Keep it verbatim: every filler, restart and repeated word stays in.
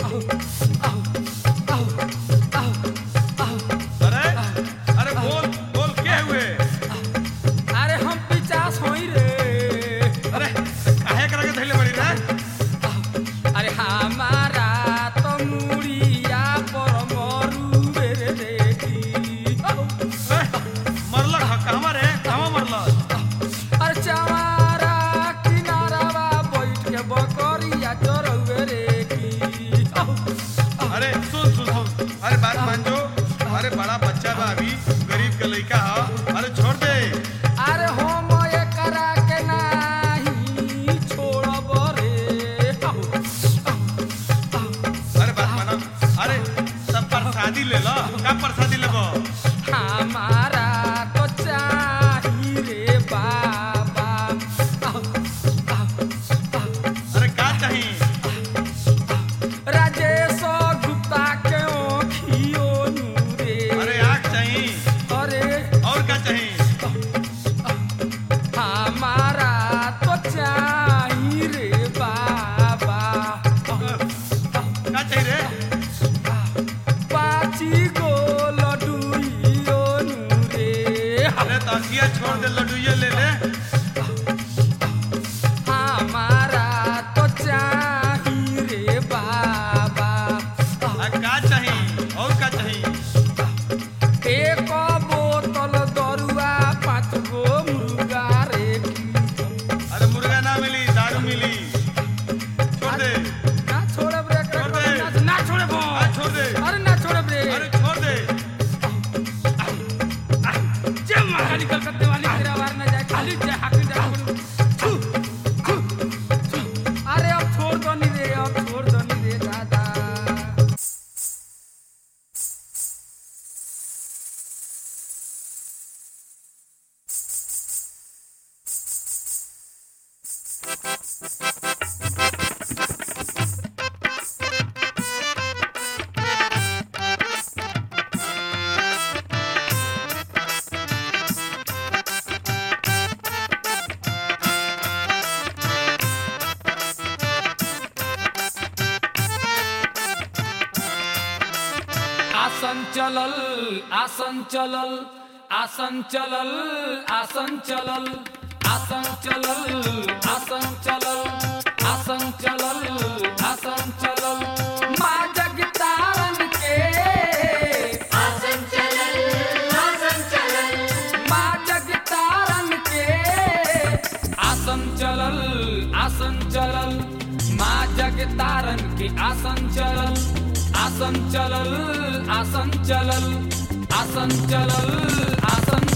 अरे अरे बोल बोल क्या हुए? अरे हम पिचास होई रे। अरे काहे करा के धइले बड़ी रे? अरे हमारा तो मुड़िया पर मरुवे रे देखी। मरलक ह कहवा रे? कहवा मरलक? अरे चवारा किनारावा बैठ के बकरिया चरौवे रे की। अरे सुन सुन सुन अरे बात मान जो। अरे बड़ा बच्चा बा अभी, गरीब के लइका ह। अरे छोड़ दे। अरे हम एकरा के नाही छोड़ब रे। अरे बात मानो। अरे सब प्रसादी ले लो। का प्रसादी लेबो? हमारा तो चाही रे बाबा। अरे का चाही? राजेश गुप्ता के ओखियो नूरे। अरे आग चाही। अरे और का चाही? हमारा तो चाही रे बाबा। का चाही रे? पाची गो लड्डूइयो नूरे। अरे तसिया छोड़ दे, लड्डूये ले ले। हमारा तो चाही रे बाबा। आ का चाही? और का चाही? एक बोतल दरुआ पाँच गो मुर्गा रे की। अरे मुर्गा ना मिली, दारू मिली। छोड़ दे। ना छोड़ब रे छोड़ दे। ना- ना छोड़ब। आ छोड़ दे। अरे ना छोड़ब रे। अरे छोड़ दे। जे महाकाली कलकत्ते वाली तेरा वार न जाए, खाली जाए हाकिम जाए बोलू। छू, छू, छू। अरे अब छोड़ दो नी रे, अब छोड़ दो नी रे दादा। आसन चलल आसन चलल आसन चलल आसन चलल आसन चलल आसन चलल आसन चलल आसन चलल माँ जगतारन के आसन चलल आसन चलल माँ जगतारन के आसन चलल आसन चलल माँ जगतारन के आसन चलल आसन चलल आसन चलल आसन चलल आसन